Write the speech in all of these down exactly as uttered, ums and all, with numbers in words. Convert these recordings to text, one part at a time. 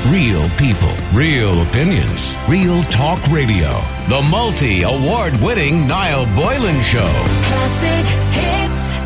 Real people, real opinions, Real Talk Radio. The multi-award-winning Niall Boylan Show. Classic hits.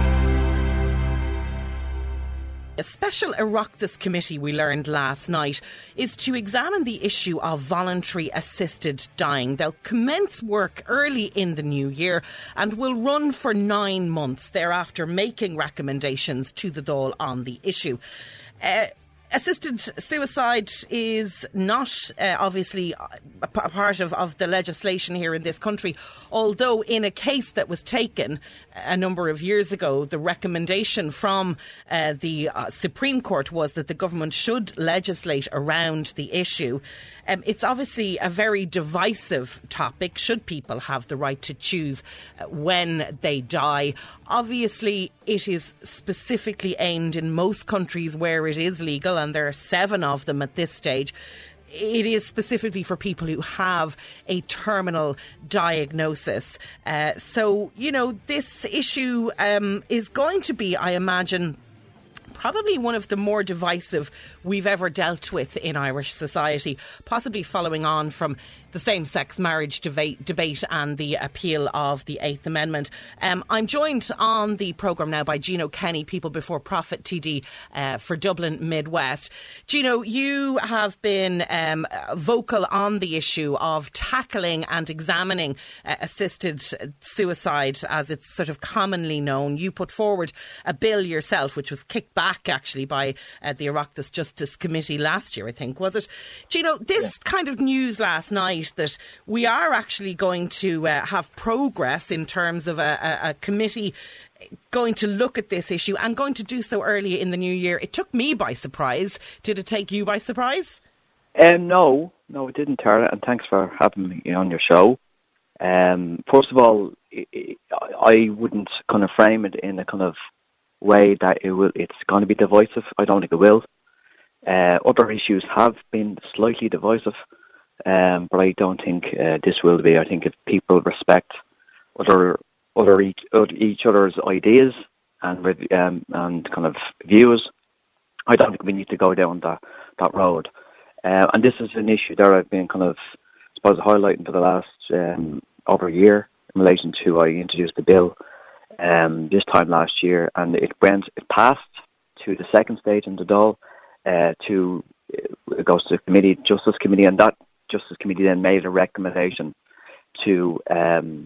A special Oireachtas committee, we learned last night, is to examine the issue of voluntary assisted dying. They'll commence work early in the new year and will run for nine months, thereafter making recommendations to the Dáil on the issue. Uh, Assisted suicide is not uh, obviously a p- a part of, of the legislation here in this country, although in a case that was taken a number of years ago, the recommendation from uh, the uh, Supreme Court was that the government should legislate around the issue. Um, it's obviously a very divisive topic. Should people have the right to choose uh, when they die? Obviously, it is specifically aimed in most countries where it is legal, and there are seven of them at this stage. It is specifically for people who have a terminal diagnosis. Uh, so, you know, this issue um, is going to be, I imagine, probably one of the more divisive we've ever dealt with in Irish society, possibly following on from the same-sex marriage debate, debate and the appeal of the Eighth Amendment. Um, I'm joined on the programme now by Gino Kenny, People Before Profit T D uh, for Dublin Midwest. Gino, you have been um, vocal on the issue of tackling and examining uh, assisted suicide, as it's sort of commonly known. You put forward a bill yourself, which was kicked back actually by uh, the Oireachtas Justice Committee last year, I think, was it? Gino, this yeah. kind of news last night that we are actually going to uh, have progress in terms of a, a, a committee going to look at this issue and going to do so early in the new year. It took me by surprise. Did it take you by surprise? Um, no, no, it didn't, Tara, and thanks for having me on your show. Um, first of all, I wouldn't kind of frame it in a kind of way that it will. It's going to be divisive. I don't think it will. Uh, other issues have been slightly divisive. Um, but I don't think uh, this will be. I think if people respect other, other each, each other's ideas and um, and kind of views, I don't think we need to go down that that road. Uh, and this is an issue that I've been kind of, I suppose, highlighting for the last um, over a year in relation to I introduced the bill um, this time last year, and it went, it passed to the second stage in the Dáil, uh, to it goes to the committee, Justice Committee, and that Justice Committee then made a recommendation to um,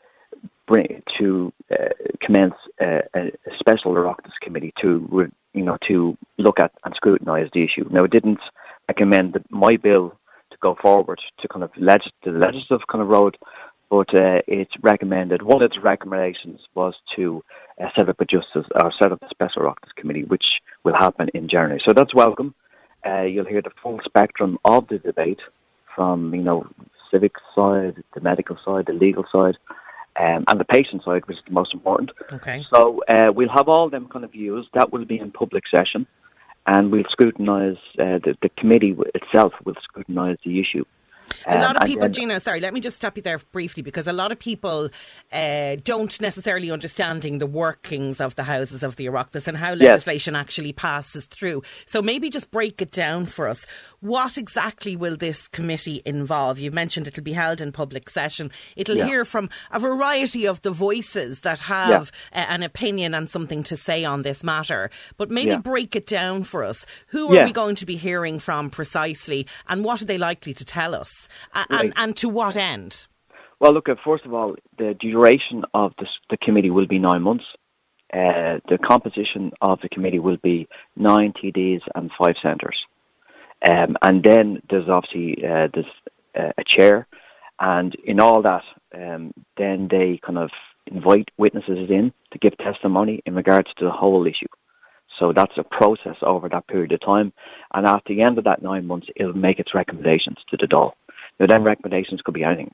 bring to uh, commence a, a special Oireachtas committee to you know to look at and scrutinise the issue. Now, it didn't recommend that my bill to go forward to kind of legis- the legislative kind of road, but uh, it recommended, one of its recommendations was to uh, set up a justice or set up a special Oireachtas committee, which will happen in January. So that's welcome. Uh, you'll hear the full spectrum of the debate, from, you know, civic side, the medical side, the legal side, um, and the patient side, which is the most important. Okay. So uh, we'll have all them kind of views. That will be in public session, and we'll scrutinise, uh, the, the committee itself will scrutinise the issue. A lot of people, then, Gino, sorry, let me just stop you there briefly, because a lot of people uh, don't necessarily understanding the workings of the houses of the Oireachtas and how legislation yes. actually passes through. So maybe just break it down for us. What exactly will this committee involve? You've mentioned it'll be held in public session. It'll yeah. hear from a variety of the voices that have yeah. uh, an opinion and something to say on this matter. But maybe yeah. break it down for us. Who are yeah. we going to be hearing from precisely, and what are they likely to tell us? And, right. and, and to what end? Well, look, first of all, the duration of this, the committee will be nine months. Uh, the composition of the committee will be nine T Ds and five centres. Um, and then there's obviously uh, there's uh, a chair. And in all that, um, then they kind of invite witnesses in to give testimony in regards to the whole issue. So that's a process over that period of time. And at the end of that nine months, it'll make its recommendations to the Dáil. Now, then recommendations could be anything.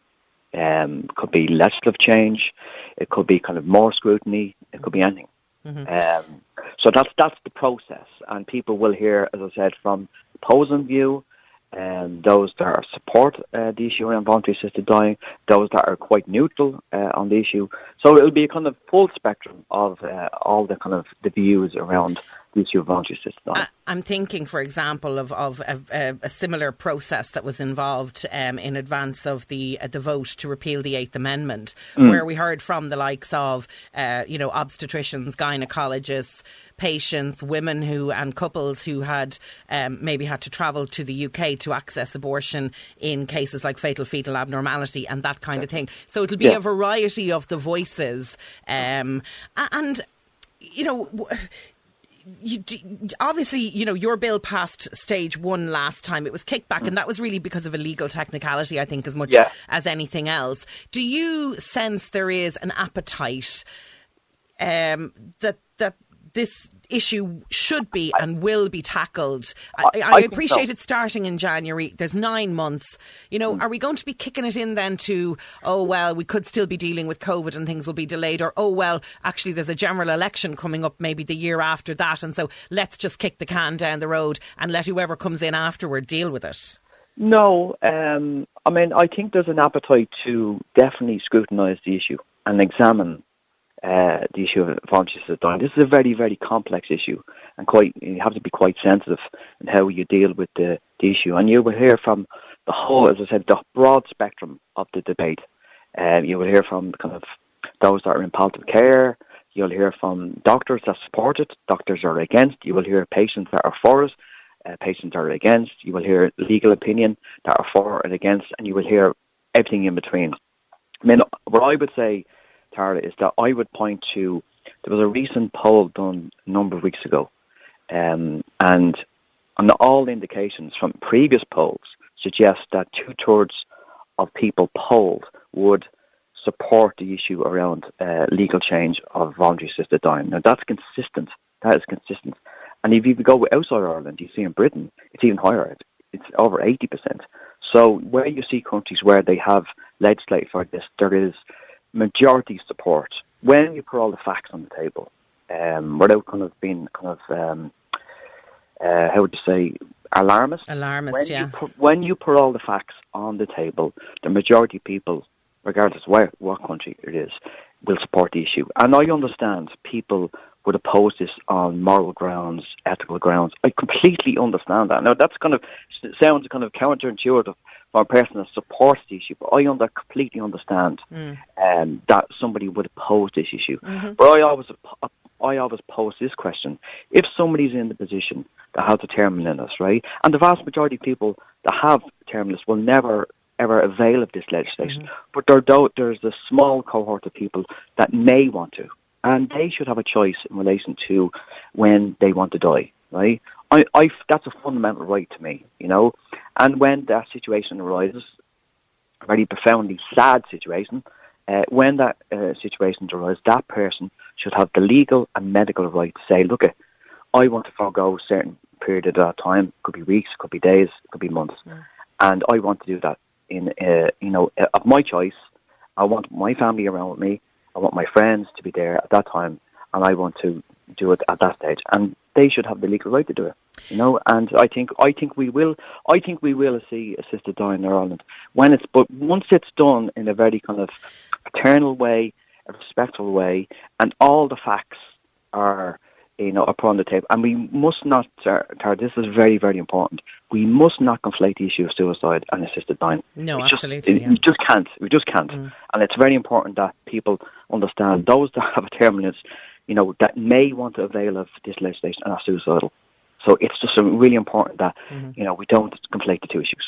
Um, it could be legislative change. It could be kind of more scrutiny. It could be anything. Mm-hmm. Um, so that's that's the process. And people will hear, as I said, from opposing view, um, those that are support uh, the issue around voluntary assisted dying, those that are quite neutral uh, on the issue. So it'll be a kind of full spectrum of uh, all the kind of the views around the issue of voluntary assisted dying. I'm thinking, for example, of, of a, a, a similar process that was involved um, in advance of the uh, the vote to repeal the Eighth Amendment, mm. where we heard from the likes of, uh, you know, obstetricians, gynecologists, patients, women who and couples who had um, maybe had to travel to the U K to access abortion in cases like fatal fetal abnormality and that kind of thing. So it'll be yeah. a variety of the voices, um, and you know. You, obviously, you know, your bill passed stage one last time. It was kicked back, mm. and that was really because of a legal technicality, I think, as much yeah. as anything else. Do you sense there is an appetite um, that that this issue should be and will be tackled? I, I, I appreciate so. It starting in January. There's nine months. You know, mm. are we going to be kicking it in then to, oh, well, we could still be dealing with COVID and things will be delayed, or, oh, well, actually there's a general election coming up maybe the year after that, and so let's just kick the can down the road and let whoever comes in afterward deal with it? No, um, I mean, I think there's an appetite to definitely scrutinise the issue and examine Uh, the issue of voluntary assisted dying. This is a very, very complex issue, and quite you have to be quite sensitive in how you deal with the, the issue. And you will hear from the whole, as I said, the broad spectrum of the debate. Uh, you will hear from kind of those that are in palliative care. You'll hear from doctors that support it. Doctors are against. You will hear patients that are for it. Uh, patients are against. You will hear legal opinion that are for and against, and you will hear everything in between. I mean, what I would say, Tara, is that I would point to, there was a recent poll done a number of weeks ago, um, and on all indications from previous polls suggest that two-thirds of people polled would support the issue around uh, legal change of voluntary assisted dying. Now, that's consistent. That is consistent. And if you go outside Ireland, you see in Britain, it's even higher. It's over eighty percent. So where you see countries where they have legislated for this, there is majority support when you put all the facts on the table, um, without kind of being kind of um, uh, how would you say alarmist. Alarmist, when yeah. You put, when you put all the facts on the table, the majority of people, regardless of where what country it is, will support the issue. And I understand people would oppose this on moral grounds, ethical grounds. I completely understand that. Now that's kind of sounds kind of counterintuitive for a person that supports the issue, but I under, completely understand mm. um, that somebody would oppose this issue. Mm-hmm. But I always, I always pose this question: if somebody's in the position that has a terminal illness, right, and the vast majority of people that have terminal illness will never ever avail of this legislation, mm-hmm. but there, there's a small cohort of people that may want to, and they should have a choice in relation to when they want to die, right? I, I, that's a fundamental right to me, you know. And when that situation arises, a very profoundly sad situation, uh, when that uh, situation arises, that person should have the legal and medical right to say, look, I want to forego a certain period of that time. It could be weeks, could be days, could be months. Yeah. And I want to do that in, uh, you know, uh, of my choice. I want my family around with me. I want my friends to be there at that time. And I want to do it at that stage. And they should have the legal right to do it, you know. And I think I think we will I think we will see assisted dying in Ireland when it's but once it's done in a very kind of paternal way, a respectful way, and all the facts are, you know, upon the table. And we must not, Tara, this is very, very important. We must not conflate the issue of suicide and assisted dying. No, we absolutely. Just, yeah. We just can't. We just can't. Mm. And it's very important that people understand those that have a terminal illness, you know, that may want to avail of this legislation and are suicidal. So it's just really important that, mm-hmm. you know, we don't conflate the two issues.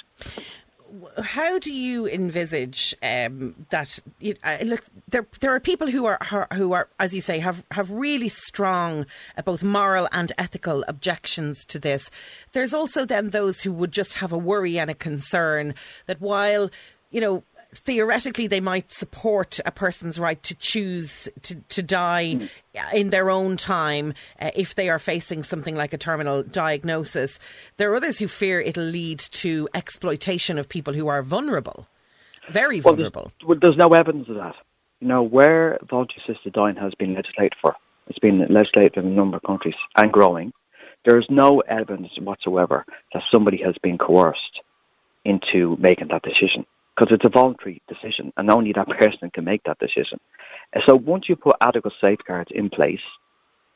How do you envisage um, that? Uh, look, there there are people who are who are, as you say, have have really strong uh, both moral and ethical objections to this. There's also then those who would just have a worry and a concern that while, you know, theoretically they might support a person's right to choose to, to die mm. in their own time uh, if they are facing something like a terminal diagnosis, there are others who fear it'll lead to exploitation of people who are vulnerable, very well, vulnerable. There's, well, there's no evidence of that. You know, where voluntary assisted dying has been legislated for, it's been legislated in a number of countries and growing, there's no evidence whatsoever that somebody has been coerced into making that decision. Because it's a voluntary decision, and only that person can make that decision. And so once you put adequate safeguards in place,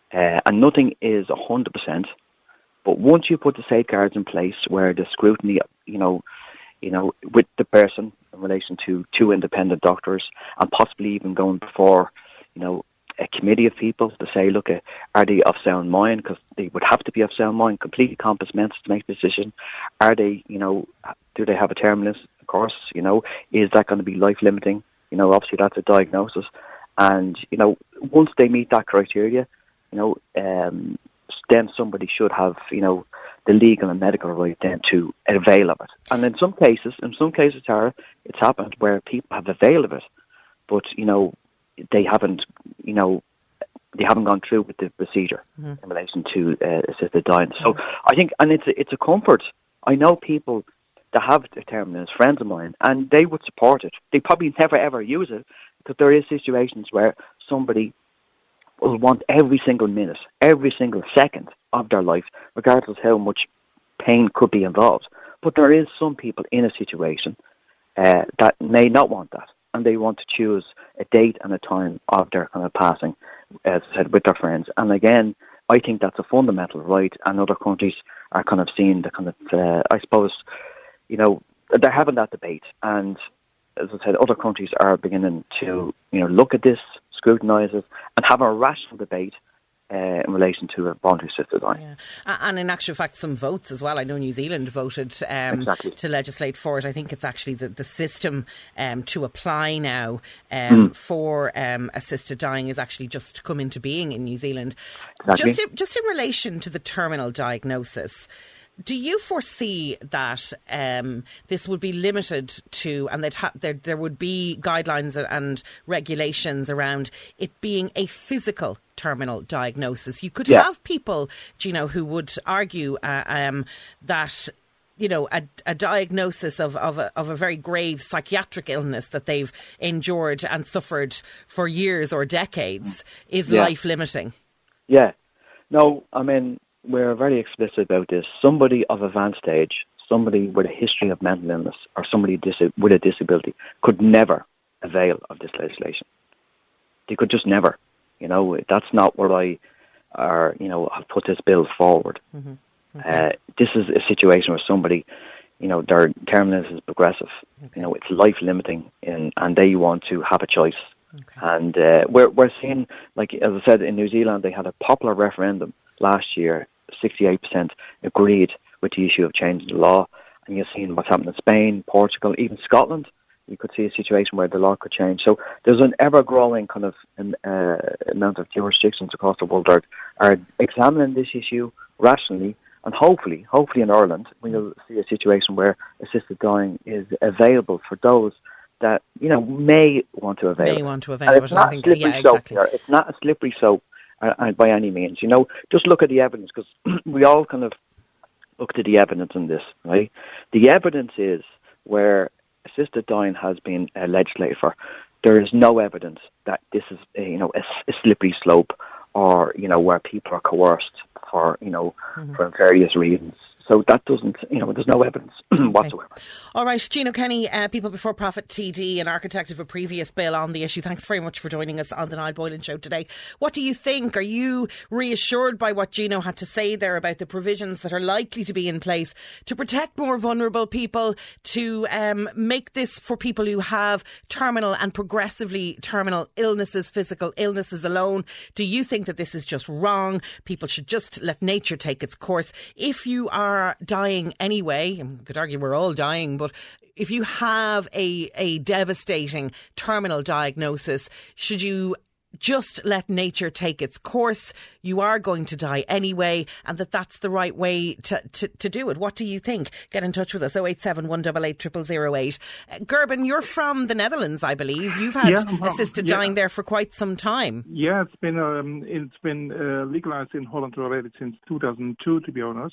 uh, and nothing is one hundred percent. But once you put the safeguards in place where the scrutiny, you know, you know, with the person in relation to two independent doctors and possibly even going before, you know, a committee of people to say, look, uh, are they of sound mind? Because they would have to be of sound mind, completely compass mentis to make the decision. Are they, you know, do they have a terminal course? You know, is that going to be life limiting? You know, obviously that's a diagnosis. And, you know, once they meet that criteria, you know, um, then somebody should have, you know, the legal and medical right then to avail of it. And in some cases, in some cases, Tara, it's happened where people have availed of it, but, you know, they haven't, you know, they haven't gone through with the procedure mm-hmm. in relation to uh, assisted dying. So mm-hmm. I think, and it's a, it's a comfort. I know people that have determinants, friends of mine, and they would support it. They probably never ever use it, because there is situations where somebody will want every single minute, every single second of their life, regardless how much pain could be involved. But there is some people in a situation uh, that may not want that, and they want to choose a date and a time of their kind of passing, as I said, with their friends. And again, I think that's a fundamental right, and other countries are kind of seeing the kind of, uh, I suppose, you know, they're having that debate. And as I said, other countries are beginning to, you know, look at this, scrutinise it, and have a rational debate Uh, in relation to a voluntary assisted dying. Yeah. And in actual fact, some votes as well. I know New Zealand voted um, exactly. to legislate for it. I think it's actually the, the system um, to apply now um, mm. for um, assisted dying is actually just come into being in New Zealand. Exactly. Just in, just in relation to the terminal diagnosis, do you foresee that um, this would be limited to, and that ha- there there would be guidelines and regulations around it being a physical terminal diagnosis? You could yeah. have people, you know, who would argue uh, um, that, you know, a, a diagnosis of of a, of a very grave psychiatric illness that they've endured and suffered for years or decades is yeah. life limiting. Yeah. No, I mean, we're very explicit about this. Somebody of advanced age, somebody with a history of mental illness, or somebody dis- with a disability could never avail of this legislation. They could just never. You know, that's not what I are, you know, have put this bill forward. Mm-hmm. Okay. Uh, this is a situation where somebody, you know, their terminal illness is progressive. Okay. You know, it's life limiting, and, and they want to have a choice. Okay. And uh, we're we're seeing, like as I said, in New Zealand, they had a popular referendum last year. sixty-eight percent agreed with the issue of changing the law, and you've seen what's happened in Spain, Portugal, even Scotland. You could see a situation where the law could change. So there's an ever-growing kind of uh, amount of jurisdictions across the world that are examining this issue rationally, and hopefully, hopefully in Ireland, we'll see a situation where assisted dying is available for those that, you know, may want to avail. May want to avail. And it's not a slippery yeah, slope exactly. here. It's not a slippery slope uh, by any means. You know, just look at the evidence, because we all kind of look to the evidence in this, right? The evidence is where assisted dying has been uh, legislated for, there is no evidence that this is, uh, you know, a, a slippery slope, or, you know, where people are coerced for, you know, mm-hmm. for various reasons. So that doesn't, you know, there's no evidence whatsoever. Okay. All right, Gino Kenny, uh, People Before Profit T D, an architect of a previous bill on the issue. Thanks very much for joining us on the Niall Boylan Show today. What do you think? Are you reassured by what Gino had to say there about the provisions that are likely to be in place to protect more vulnerable people, to um, make this for people who have terminal and progressively terminal illnesses, physical illnesses alone? Do you think that this is just wrong? People should just let nature take its course. If you are dying anyway, I could argue we're all dying, but if you have a, a devastating terminal diagnosis, should you just let nature take its course? You are going to die anyway, and that that's the right way to, to, to do it. What do you think? Get in touch with us, oh eight seven, one eight eight, zero zero zero eight. Uh, Gerben, you're from the Netherlands, I believe. You've had yeah, um, assisted yeah. dying there for quite some time. Yeah, it's been um, it's been uh, legalized in Holland already since two thousand two, to be honest.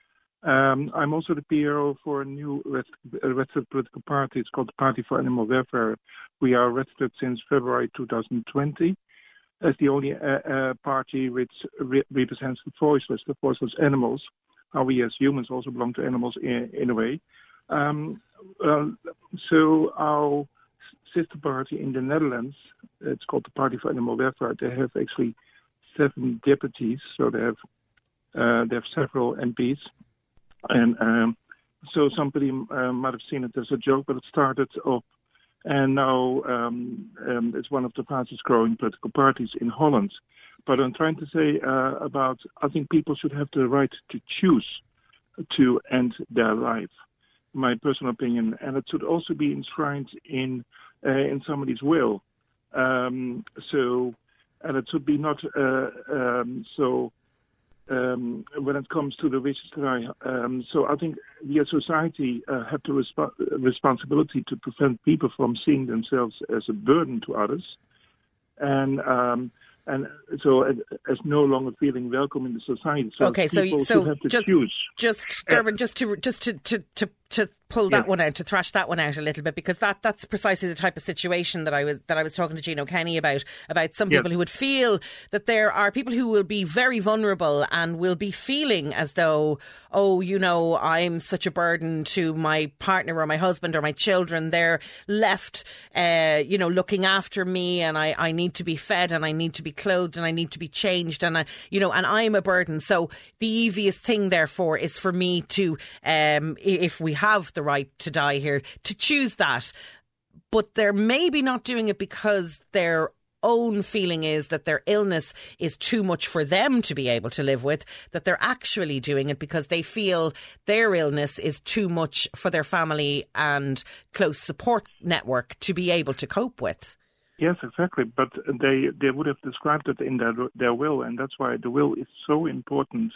Um, I'm also the P R O for a new registered political party. It's called the Party for Animal Welfare. We are registered since February two thousand twenty as the only uh, uh, party which re- represents the voiceless, the voiceless animals. How we as humans also belong to animals in, in a way. Um, uh, so our sister party in the Netherlands, it's called the Party for Animal Welfare, they have actually seven deputies, so they have uh, they have several M Ps, and um, so somebody uh, might have seen it as a joke, but it started off, and now um, um, it's one of the fastest growing political parties in Holland. But I'm trying to say uh, about, I think people should have the right to choose to end their life, my personal opinion, and it should also be enshrined in uh, in somebody's will. Um, so, and it should be not uh, um, so. Um, when it comes to the wishes to die, um, so I think we as society uh, have the resp- responsibility to prevent people from seeing themselves as a burden to others, and um, and so as, as no longer feeling welcome in the society. So okay, so people so should have to just choose. just Gerben, uh, just to just to to to. to pull that yeah. one out, to thrash that one out a little bit, because that that's precisely the type of situation that I was that I was talking to Gino Kenny about, about some people yeah. who would feel that there are people who will be very vulnerable and will be feeling as though, oh, you know, I'm such a burden to my partner or my husband or my children. They're left, uh, you know, looking after me, and I, I need to be fed, and I need to be clothed, and I need to be changed, and I, you know, and I'm a burden. So the easiest thing, therefore, is for me to, um, if we have the right to die here, to choose that. But they're maybe not doing it because their own feeling is that their illness is too much for them to be able to live with, that they're actually doing it because they feel their illness is too much for their family and close support network to be able to cope with. Yes, exactly. But they, they would have described it in their, their will, and that's why the will is so important.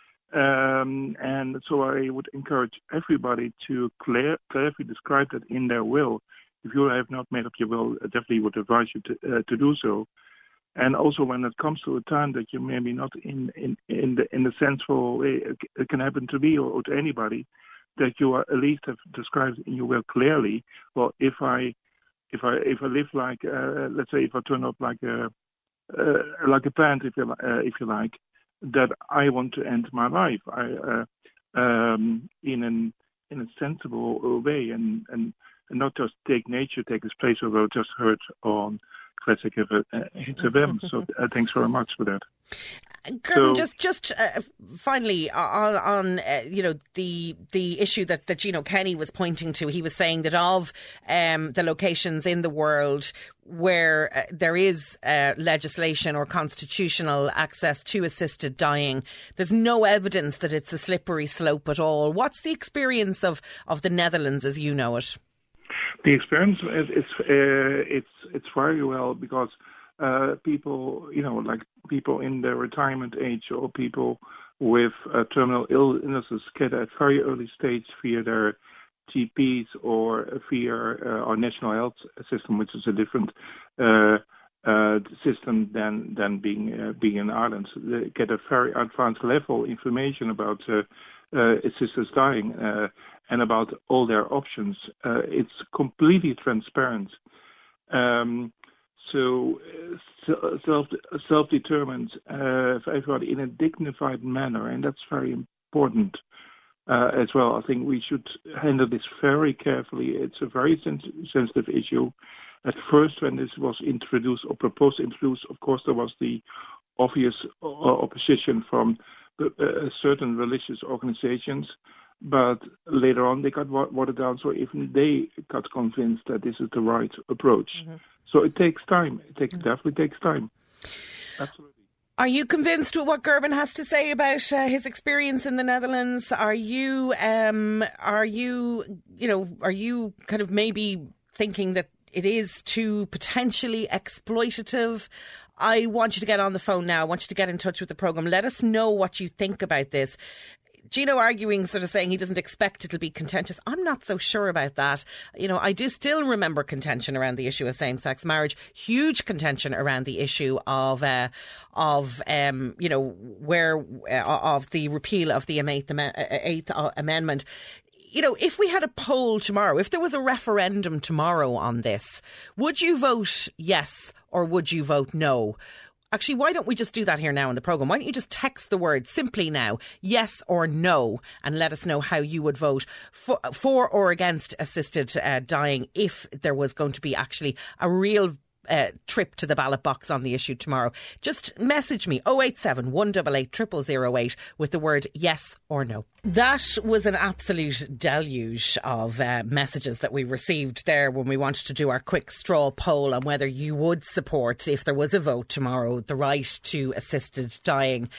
Um, and so I would encourage everybody to clear, clearly describe that in their will. If you have not made up your will, I definitely would advise you to, uh, to do so. And also when it comes to a time that you maybe not in, in, in the in the sensible way it can happen to me or, or to anybody, that you are at least have described in your will clearly. Well, if I if I if I live like uh, let's say if I turn up like a uh, like a plant, if you uh, if you like, that I want to end my life I, uh, um, in an in a sensible way, and, and, and not just take nature take its place, although just heard on Classic Hits F M. So uh, thanks very much for that. Gerben, so, just just uh, finally on, on uh, you know the the issue that, that Gino Kenny was pointing to, he was saying that of um, the locations in the world where uh, there is uh, legislation or constitutional access to assisted dying, there's no evidence that it's a slippery slope at all. What's the experience of, of the Netherlands as you know it? The experience is it's uh, it's it's very well, because uh, people, you know, like people in their retirement age or people with uh, terminal illnesses get at very early stage via their G Ps or via uh, our national health system, which is a different uh, uh, system than than being uh, being in Ireland. They get a very advanced level information about uh, uh, assisted dying uh, and about all their options. Uh, it's completely transparent. Um, so uh, self self determined uh, for everybody in a dignified manner, and that's very important. Uh, as well, I think we should handle this very carefully. It's a very sens- sensitive issue. At first, when this was introduced or proposed to introduce, of course, there was the obvious uh, opposition from the, uh, certain religious organizations, but later on they got watered down, so even they got convinced that this is the right approach. Mm-hmm. So it takes time. It takes, mm-hmm. definitely takes time. Absolutely. Are you convinced with what Gerben has to say about uh, his experience in the Netherlands? Are you, um, are you, you know, are you kind of maybe thinking that it is too potentially exploitative? I want you to get on the phone now. I want you to get in touch with the programme. Let us know what you think about this. Gino arguing, sort of saying he doesn't expect it'll be contentious. I'm not so sure about that. You know, I do still remember contention around the issue of same-sex marriage, huge contention around the issue of, uh, of um, you know, where uh, of the repeal of the Eighth, Am- Eighth Amendment. You know, if we had a poll tomorrow, if there was a referendum tomorrow on this, would you vote yes or would you vote no? Actually, why don't we just do that here now in the programme? Why don't you just text the word simply now, yes or no, and let us know how you would vote for, for or against assisted uh, dying if there was going to be actually a real uh, trip to the ballot box on the issue tomorrow, just message me oh eight seven, one eight eight, zero zero zero eight with the word yes or no. That was an absolute deluge of uh, messages that we received there when we wanted to do our quick straw poll on whether you would support, if there was a vote tomorrow, the right to assisted dying.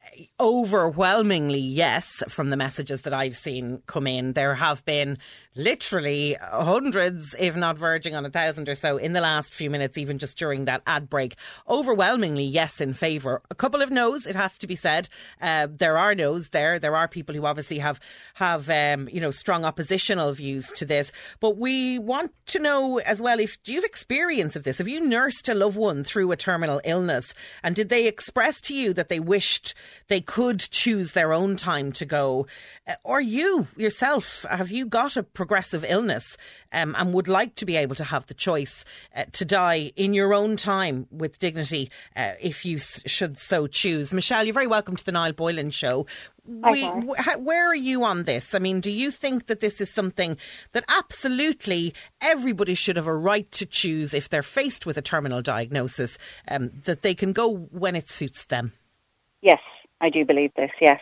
Overwhelmingly yes, from the messages that I've seen come in. There have been literally hundreds, if not verging on a thousand or so in the last few minutes, even just during that ad break. Overwhelmingly yes in favour. A couple of no's, it has to be said. Uh, there are no's there. There are people who obviously have, have um, you know, strong oppositional views to this. But we want to know as well, if do you have experience of this? Have you nursed a loved one through a terminal illness? And did they express to you that they wished they could choose their own time to go? Or you yourself, have you got a progressive illness um, and would like to be able to have the choice uh, to die in your own time with dignity uh, if you s- should so choose? Michelle, you're very welcome to the Niall Boylan Show. We, wh- where are you on this? I mean, do you think that this is something that absolutely everybody should have a right to choose if they're faced with a terminal diagnosis, um, that they can go when it suits them? Yes, I do believe this, yes.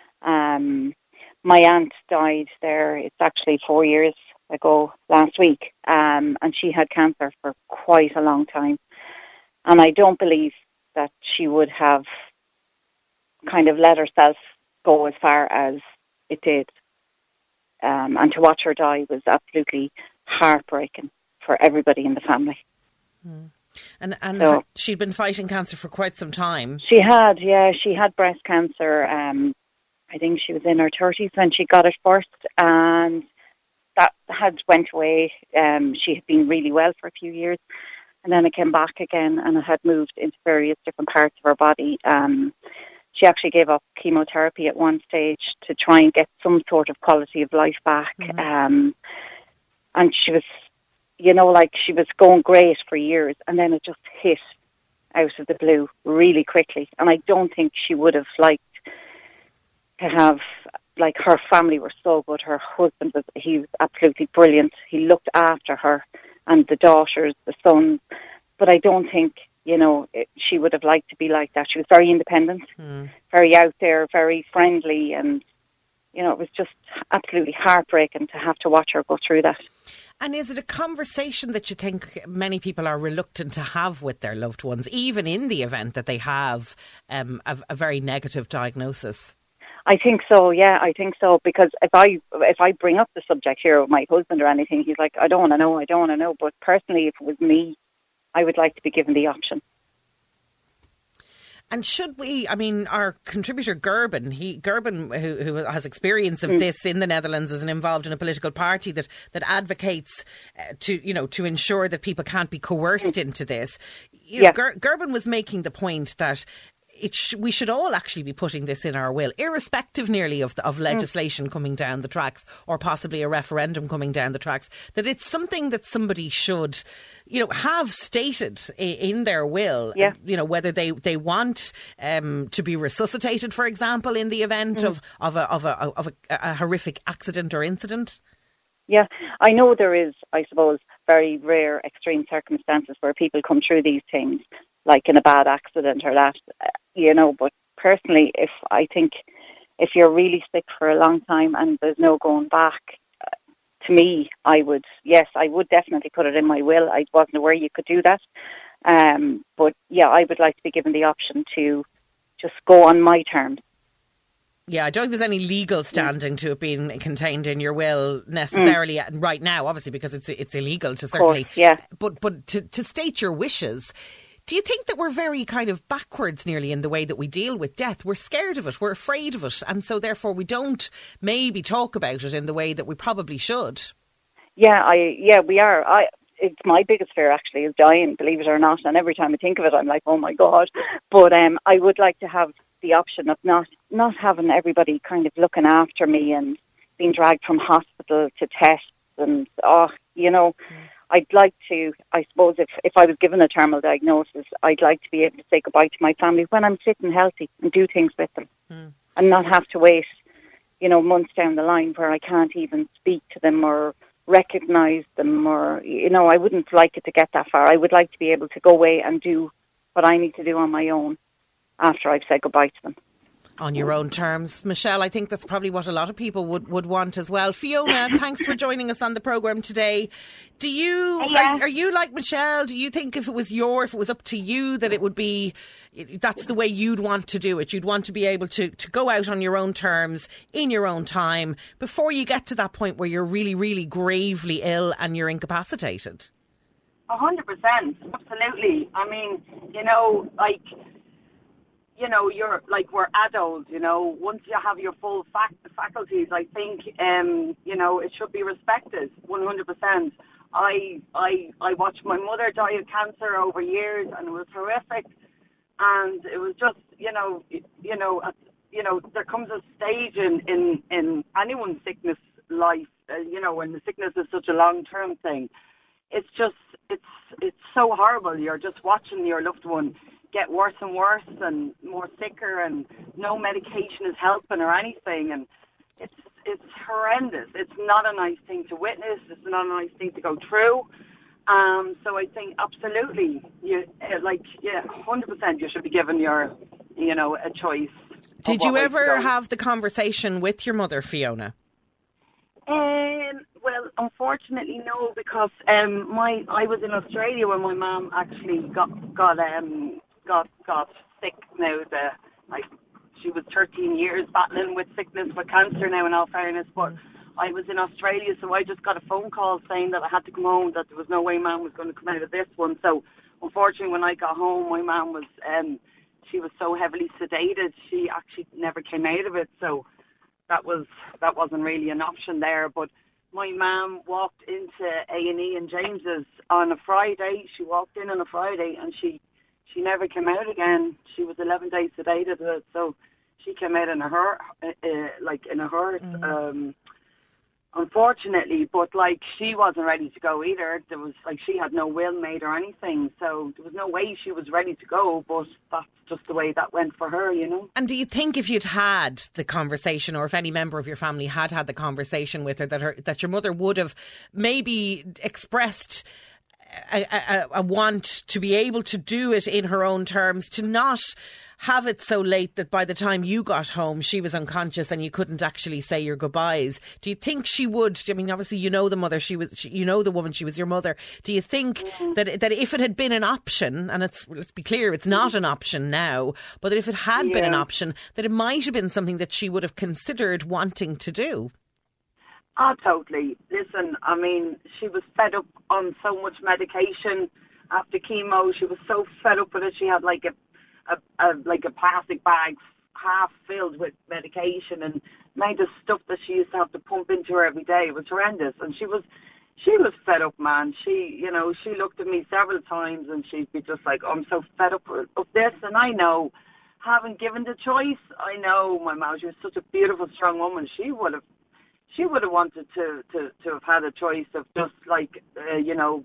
Um, my aunt died there, it's actually four years ago last week, um, and she had cancer for quite a long time. And I don't believe that she would have kind of let herself go as far as it did. Um, and to watch her die was absolutely heartbreaking for everybody in the family. Mm. And and so, she'd been fighting cancer for quite some time. She had, yeah. She had breast cancer. Um, I think she was in her thirties when she got it first, and that had went away. Um, she had been really well for a few years, and then it came back again, and it had moved into various different parts of her body. Um, she actually gave up chemotherapy at one stage to try and get some sort of quality of life back. Mm-hmm. Um, and she was, you know, like she was going great for years, and then it just hit out of the blue really quickly. And I don't think she would have liked to have, like, her family were so good. Her husband was, he was absolutely brilliant. He looked after her and the daughters, the sons. But I don't think, you know, it, she would have liked to be like that. She was very independent, mm. very out there, very friendly. And, you know, it was just absolutely heartbreaking to have to watch her go through that. And is it a conversation that you think many people are reluctant to have with their loved ones, even in the event that they have um, a, a very negative diagnosis? I think so, yeah, I think so, because if I if I bring up the subject here with my husband or anything, he's like, I don't want to know, I don't want to know. But personally, if it was me, I would like to be given the option. And should we, I mean, our contributor Gerben, he Gerben, who, who has experience of mm. this in the Netherlands, is involved in a political party that, that advocates uh, to, you know, to ensure that people can't be coerced mm. into this. You know, yeah. Ger- Gerben was making the point that It sh- we should all actually be putting this in our will, irrespective nearly of the, of legislation mm. coming down the tracks, or possibly a referendum coming down the tracks, that it's something that somebody should, you know, have stated I- in their will, yeah. you know, whether they, they want um, to be resuscitated, for example, in the event mm. of, of, a, of, a, of a, a horrific accident or incident. Yeah, I know there is, I suppose, very rare extreme circumstances where people come through these things, like in a bad accident or that, you know, but personally, if I think if you're really sick for a long time and there's no going back, uh, to me, I would, yes, I would definitely put it in my will. I wasn't aware you could do that. Um, but yeah, I would like to be given the option to just go on my terms. Yeah, I don't think there's any legal standing to it being contained in your will necessarily mm. right now, obviously, because it's it's illegal to certainly. Course, yeah. But but to, to state your wishes. Do you think that we're very kind of backwards nearly in the way that we deal with death? We're scared of it, we're afraid of it, and so therefore we don't maybe talk about it in the way that we probably should. Yeah, I yeah, we are. I it's my biggest fear actually is dying, believe it or not, and every time I think of it I'm like, oh my God. But um I would like to have the option of not not having everybody kind of looking after me and being dragged from hospital to tests and oh, you know, mm. I'd like to, I suppose, if, if I was given a terminal diagnosis, I'd like to be able to say goodbye to my family when I'm fit and healthy and do things with them mm. and not have to wait, you know, months down the line where I can't even speak to them or recognise them, or, you know, I wouldn't like it to get that far. I would like to be able to go away and do what I need to do on my own after I've said goodbye to them. On your own terms. Michelle, I think that's probably what a lot of people would, would want as well. Fiona, thanks for joining us on the programme today. Do you, yeah. are, are you like Michelle? Do you think if it was your, if it was up to you, that it would be, that's the way you'd want to do it? You'd want to be able to, to go out on your own terms, in your own time, before you get to that point where you're really, really gravely ill and you're incapacitated? A hundred percent, absolutely. I mean, you know, like, you know, you're like, we're adults, you know, once you have your full fac- faculties, I think, um, you know, it should be respected, one hundred percent. I, I, I watched my mother die of cancer over years, and it was horrific. And it was just, you know, you know, uh, you know, there comes a stage in, in, in anyone's sickness life, uh, you know, when the sickness is such a long-term thing. It's just, it's, it's so horrible. You're just watching your loved one get worse and worse and more sicker, and no medication is helping or anything, and it's it's horrendous. It's not a nice thing to witness. It's not a nice thing to go through. Um, so I think absolutely, you like yeah, one hundred percent. You should be given your, you know, a choice. Did you ever have the conversation with your mother, Fiona? Um, well, unfortunately, no, because um, my I was in Australia when my mum actually got got um. got got sick now. The like she was thirteen years battling with sickness, with cancer now, in all fairness, but I was in Australia, so I just got a phone call saying that I had to come home, that there was no way Mum was going to come out of this one. So unfortunately, when I got home, my mum was um she was so heavily sedated, she actually never came out of it, so that was that wasn't really an option there. But my mum walked into A and E in James's on a Friday. She walked in on a Friday and she She never came out again. She was eleven days sedated, so she came out in a hurt, uh, like in a hurt, mm. um, unfortunately. But like, she wasn't ready to go either. There was like, she had no will made or anything, so there was no way she was ready to go. But that's just the way that went for her, you know. And do you think if you'd had the conversation, or if any member of your family had had the conversation with her, that her that your mother would have maybe expressed A, a, a want to be able to do it in her own terms, to not have it so late that by the time you got home she was unconscious and you couldn't actually say your goodbyes? Do you think she would? I mean, obviously you know the mother, she was, she, you know the woman, she was your mother. Do you think mm-hmm. that that if it had been an option, and it's, let's be clear, it's not an option now, but that if it had yeah. been an option, that it might have been something that she would have considered wanting to do? Oh, totally. Listen, I mean, she was fed up on so much medication after chemo. She was so fed up with it. She had like a, a, a like a plastic bag half filled with medication, and made of stuff that she used to have to pump into her every day. It was horrendous, and she was she was fed up, man. She, you know, she looked at me several times, and she'd be just like, oh, "I'm so fed up with this." And I know, having given the choice, I know my mom. She was such a beautiful, strong woman. She would have. She would have wanted to, to, to have had a choice of just like, uh, you know,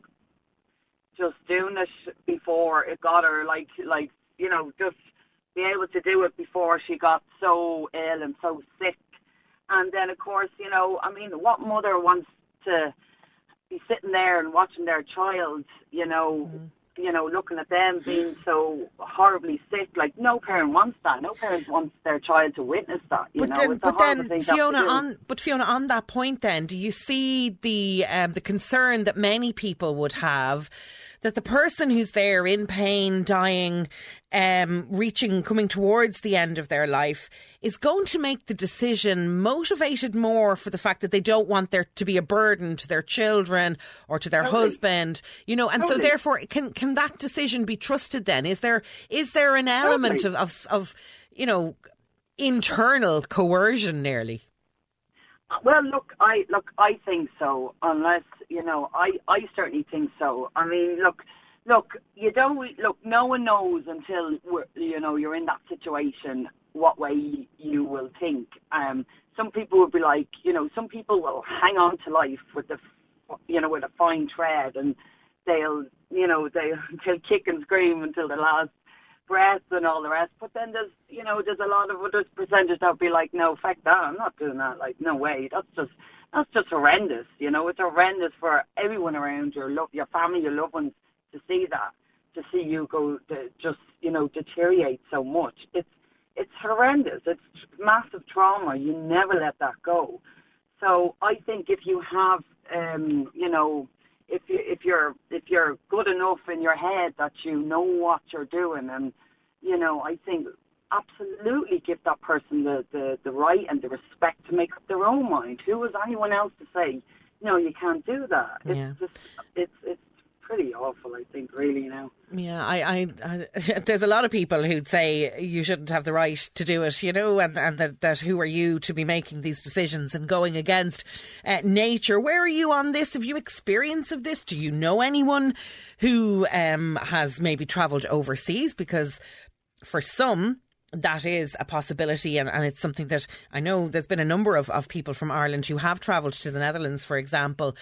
just doing it before it got her, like, like, you know, just be able to do it before she got so ill and so sick. And then, of course, you know, I mean, what mother wants to be sitting there and watching their child, you know, mm. you know, looking at them being so horribly sick? Like, no parent wants that. No parent wants their child to witness that. You but know, then, it's but a then Fiona, on but Fiona, on that point, then, do you see the um, the concern that many people would have that the person who's there in pain, dying, um, reaching, coming towards the end of their life, is going to make the decision motivated more for the fact that they don't want there to be a burden to their children or to their totally. husband, you know, and totally. so therefore, can can that decision be trusted then? Is there is there an element totally. of, of, of, you know, internal coercion nearly? Well, look, I look, I think so. Unless, you know, I, I certainly think so. I mean, look, look, you don't look. No one knows until we're, you know, you're in that situation what way you will think. Um, some people will be like, you know, some people will hang on to life with the, you know, with a fine thread, and they'll, you know, they they'll kick and scream until the last breath and all the rest. But then there's, you know, there's a lot of other percentage that would be like, no, fuck that, I'm not doing that. Like, no way, that's just that's just horrendous. You know, it's horrendous for everyone around your love, your family, your loved ones to see that, to see you go to just, you know, deteriorate so much. It's it's horrendous. It's massive trauma. You never let that go. So I think if you have, um, you know, if you if you're if you're good enough in your head that you know what you're doing, and you know, I think absolutely give that person the, the, the right and the respect to make up their own mind. Who is anyone else to say, no, you can't do that? It's yeah. just it's it's pretty awful, I think, really, now. Yeah, I, I, I, there's a lot of people who'd say you shouldn't have the right to do it, you know, and, and that, that who are you to be making these decisions and going against uh, nature. Where are you on this? Have you experience of this? Do you know anyone who um, has maybe travelled overseas? Because for some, that is a possibility, and, and it's something that I know there's been a number of, of people from Ireland who have travelled to the Netherlands, for example,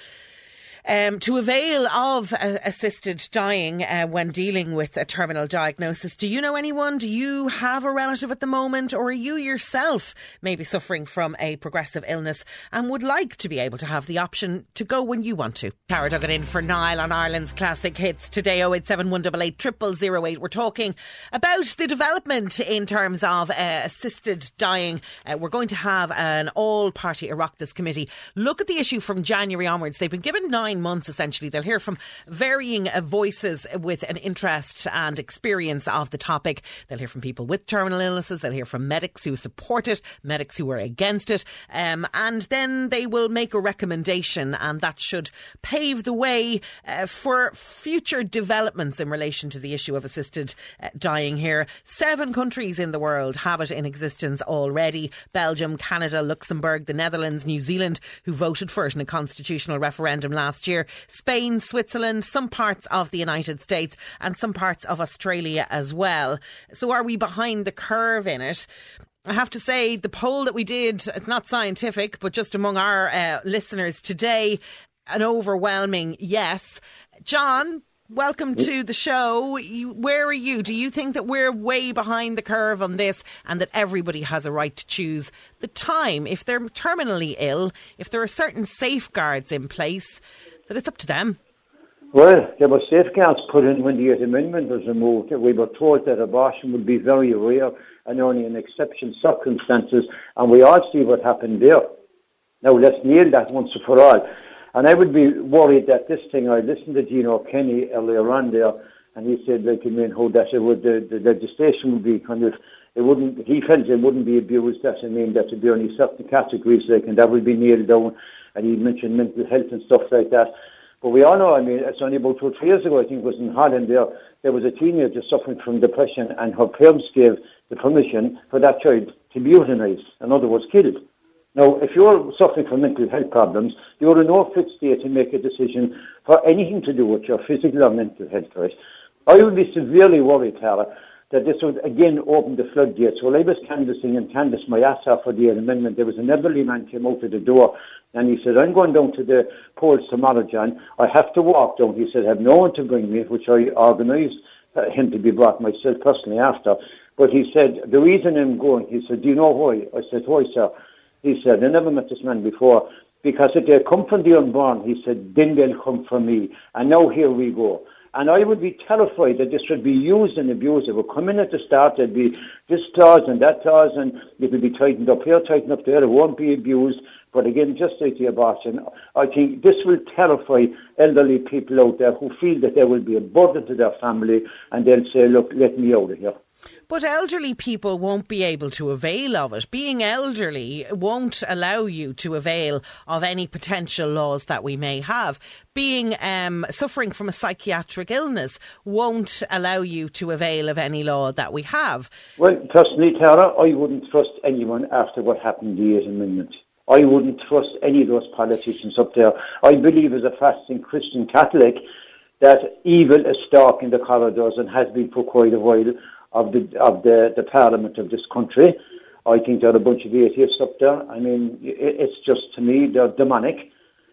Um, to avail of uh, assisted dying uh, when dealing with a terminal diagnosis. Do you know anyone? Do you have a relative at the moment? Or are you yourself maybe suffering from a progressive illness and would like to be able to have the option to go when you want to? Tara Duggan in for Niall on Ireland's Classic Hits today. oh eight seven one eight eight, zero zero zero eight. We're talking about the development in terms of uh, assisted dying. Uh, we're going to have an all-party Oireachtas committee look at the issue from January onwards. They've been given nine months essentially. They'll hear from varying uh, voices with an interest and experience of the topic. They'll hear from people with terminal illnesses. They'll hear from medics who support it, medics who are against it, um, and then they will make a recommendation, and that should pave the way uh, for future developments in relation to the issue of assisted uh, dying here. Seven countries in the world have it in existence already: Belgium, Canada, Luxembourg, the Netherlands, New Zealand, who voted for it in a constitutional referendum last year, Spain, Switzerland, some parts of the United States and some parts of Australia as well. So are we behind the curve in it? I have to say, the poll that we did, it's not scientific, but just among our uh, listeners today, an overwhelming yes. John, welcome to the show. You, where are you? Do you think that we're way behind the curve on this, and that everybody has a right to choose the time, if they're terminally ill, if there are certain safeguards in place, that it's up to them? Well, there were safeguards put in when the eighth Amendment was removed. We were told that abortion would be very rare and only in exceptional circumstances, and we all see what happened there. Now let's nail that once and for all. And I would be worried that this thing, I listened to Gino Kenny earlier on there, and he said, like, I mean, how that it would, the, the legislation would be kind of, it wouldn't, he felt it wouldn't be abused, that I mean, that would be only certain categories, like, and that would be nailed down, and he mentioned mental health and stuff like that. But we all know, I mean, it's only about two or three years ago, I think it was in Holland there, there was a teenager suffering from depression, and her parents gave the permission for that child to be euthanized, in other words, killed. Now, if you're suffering from mental health problems, you're in no fit state to make a decision for anything to do with your physical or mental health, right? I would be severely worried, Tara, that this would again open the floodgates. Well, I was canvassing and canvassed my ass off for the amendment. There was an elderly man came out of the door, and he said, I'm going down to the polls tomorrow, John. I have to walk down. He said, I have no one to bring me, which I organised uh, him to be brought myself personally after. But he said, the reason I'm going, he said, do you know why? I said, why, sir? He said, I never met this man before, because if they come from the unborn, he said, then they'll come from me. And now here we go. And I would be terrified that this would be used and abused. It would come in at the start, there'd be this clause and that clause, and it would be tightened up here, tightened up there. It won't be abused. But again, just like the abortion, I think this will terrify elderly people out there who feel that there will be a burden to their family, and they'll say, look, let me out of here. But elderly people won't be able to avail of it. Being elderly won't allow you to avail of any potential laws that we may have. Being um, suffering from a psychiatric illness won't allow you to avail of any law that we have. Well, personally, Tara, I wouldn't trust anyone after what happened in the eighth Amendment. I wouldn't trust any of those politicians up there. I believe as a fasting Christian Catholic that evil is stalking the corridors and has been for quite a while of the of the, the parliament of this country. I think there are a bunch of atheists up there. I mean, it, it's just, to me, they're demonic.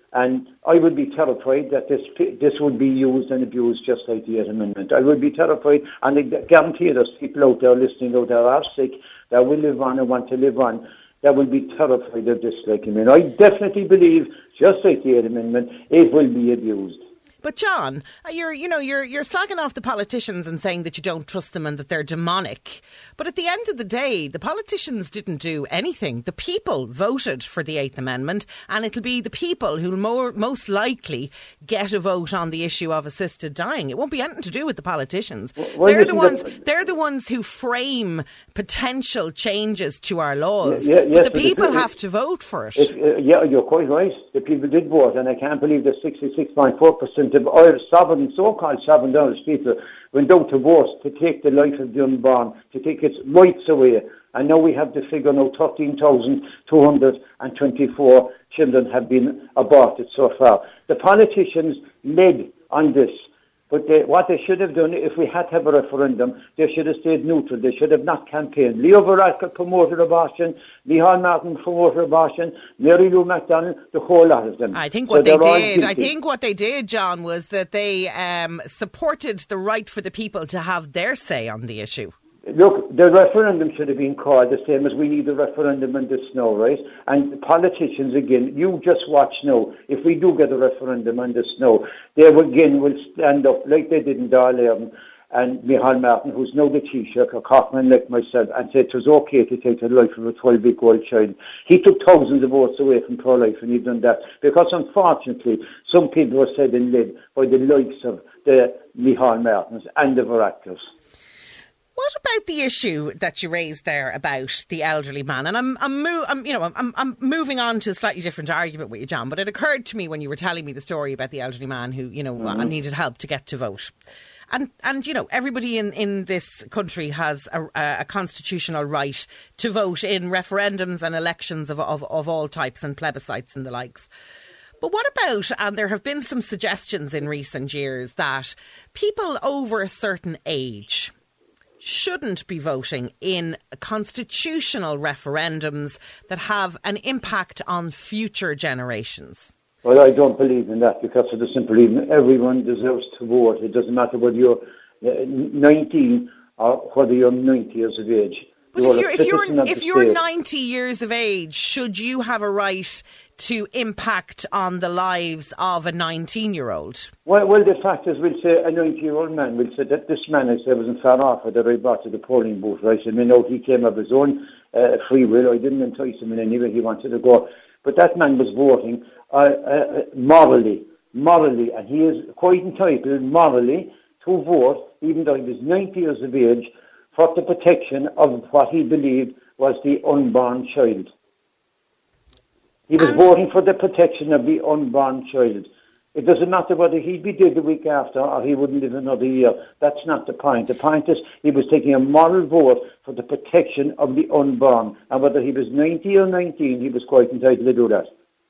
And I would be terrified that this this would be used and abused just like the Eighth Amendment. I would be terrified, and I guarantee there's people out there listening out there are sick, that will live on and want to live on, that will be terrified of this. Like, I mean, I definitely believe, just like the Eighth Amendment, it will be abused. But John, you're you know you're you're slagging off the politicians and saying that you don't trust them and that they're demonic. But at the end of the day, the politicians didn't do anything. The people voted for the Eighth Amendment, and it'll be the people who'll more, most likely get a vote on the issue of assisted dying. It won't be anything to do with the politicians. Well, they're the ones. That, they're the ones who frame potential changes to our laws. Yeah, yes, but the people but have to vote for it. If, uh, yeah, you're quite right. The people did vote, and I can't believe that sixty-six point four percent of Irish sovereign, so-called sovereign Irish people went out to vote to take the life of the unborn, to take its rights away. And now we have the figure now, thirteen thousand two hundred twenty-four children have been aborted so far. The politicians led on this. But they, what they should have done, if we had to have a referendum, they should have stayed neutral. They should have not campaigned. Leo Varadkar promoted abortion, Micheál Martin promoted abortion, Mary Lou McDonald, the whole lot of them. I think what so they did, I think what they did, John, was that they um, supported the right for the people to have their say on the issue. Look, the referendum should have been called the same as we need a referendum on this now, right? And politicians, again, you just watch now. If we do get a referendum on this now, they will, again will stand up like they did in Darley and Micheál Martin, who's now the Taoiseach, or Cochran like myself, and said it was okay to take the life of a twelve-week-old child. He took thousands of votes away from pro-life, and he's done that. Because unfortunately, some people were said and led by the likes of the Micheál Martins and the Varadkars. What about the issue that you raised there about the elderly man? And I'm, I'm, mo- I'm you know, I'm, I'm moving on to a slightly different argument with you, John. But it occurred to me when you were telling me the story about the elderly man who, you know, mm-hmm. needed help to get to vote. And, and you know, everybody in, in this country has a, a constitutional right to vote in referendums and elections of, of, of all types and plebiscites and the likes. But what about, and there have been some suggestions in recent years that people over a certain age shouldn't be voting in constitutional referendums that have an impact on future generations? Well, I don't believe in that because of the simple reason everyone deserves to vote. It doesn't matter whether you're nineteen or whether you're ninety years of age. But if you're, if you're, if you're ninety years of age, should you have a right to impact on the lives of a nineteen-year-old? Well, well, the fact is, we'll say a ninety-year-old man will say that this man, I say, wasn't far off that I brought to the polling booth. Right? I mean, no, he came of his own uh, free will. I didn't entice him in any way. He wanted to go. But that man was voting uh, uh, morally, morally, and he is quite entitled morally to vote, even though he was ninety years of age, for the protection of what he believed was the unborn child. He was and voting for the protection of the unborn child. It doesn't matter whether he'd be dead the week after or he wouldn't live another year. That's not the point. The point is he was taking a moral vote for the protection of the unborn. And whether he was ninety or nineteen, he was quite entitled to do that.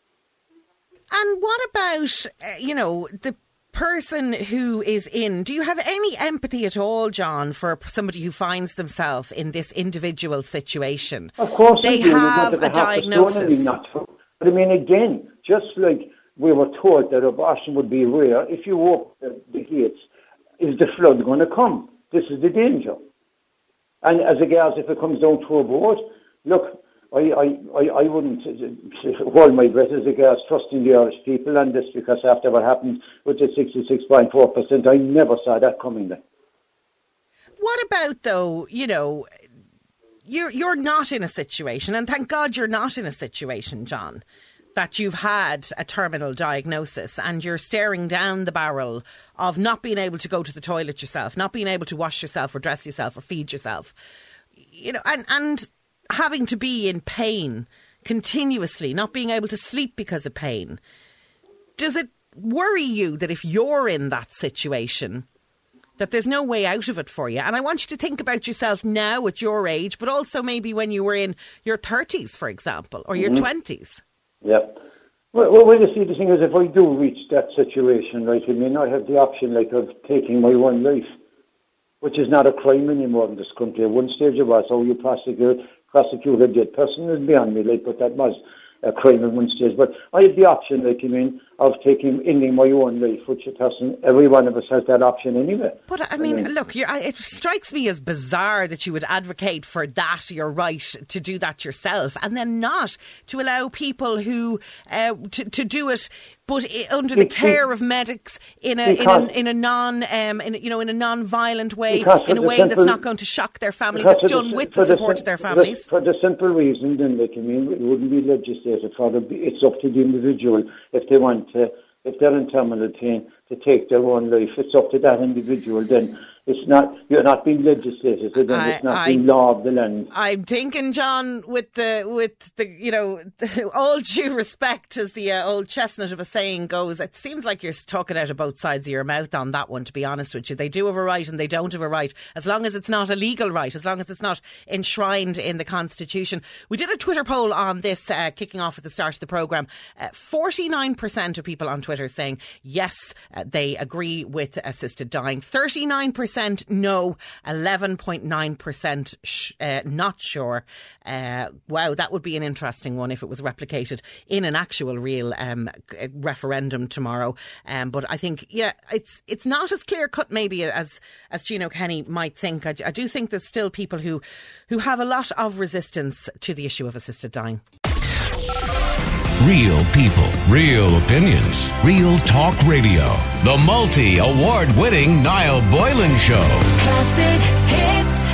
And what about, uh, you know, the person who is in, do you have any empathy at all, John, for somebody who finds themselves in this individual situation? Of course they have a diagnosis. But I mean, again, just like we were told that abortion would be rare, if you open the, the gates, is the flood going to come? This is the danger. And as regards if it comes down to a vote, look, I, I, I, I wouldn't hold my breath as regards trusting the Irish people on this, because after what happened with the sixty-six point four percent, I never saw that coming there. What about, though, you know, you're, you're not in a situation, and thank God you're not in a situation, John, that you've had a terminal diagnosis and you're staring down the barrel of not being able to go to the toilet yourself, not being able to wash yourself or dress yourself or feed yourself, you know, and, and having to be in pain continuously, not being able to sleep because of pain. Does it worry you that if you're in that situation, that there's no way out of it for you? And I want you to think about yourself now at your age, but also maybe when you were in your thirties, for example, or your mm-hmm. twenties. Yeah. Well, well, you see, the thing is, if I do reach that situation, right, I mean, I have the option, like, of taking my own life, which is not a crime anymore in this country. At one stage it was, oh, you prosecute, prosecute a dead person is beyond me, like, but that was. a crime at one stage. But I have the option, like, I mean, of taking, ending my own life, which it hasn't, every one of us has that option anyway. But I mean, I mean look, you're, it strikes me as bizarre that you would advocate for that, your right to do that yourself, and then not to allow people who, uh, to, to do it but under the care of medics in a in a, in a non um in, you know in a non-violent way, in a way simple, that's not going to shock their family, that's done the, with the support the, of their families. For the, for the simple reason, then, like, I mean, it wouldn't be legislated for the, it's up to the individual if they want to, if they're in terminal pain, to take their own life. It's up to that individual. Then it's not, you're not being legislated, so then I, it's not I, being law of the land. I'm thinking, John, with the with the you know the, all due respect, as the uh, old chestnut of a saying goes, it seems like you're talking out of both sides of your mouth on that one, to be honest with you. They do have a right and they don't have a right, as long as it's not a legal right, as long as it's not enshrined in the Constitution. We did a Twitter poll on this, uh, kicking off at the start of the programme. Uh, forty-nine percent of people on Twitter saying yes, uh, they agree with assisted dying. thirty-nine percent no, eleven point nine percent sh- uh, not sure. Uh, wow, that would be an interesting one if it was replicated in an actual real um, referendum tomorrow. Um, but I think, yeah, it's it's not as clear cut maybe as as Gino Kenny might think. I, I do think there's still people who who have a lot of resistance to the issue of assisted dying. Real people, real opinions, real talk radio. The multi-award winning Niall Boylan Show. Classic Hits.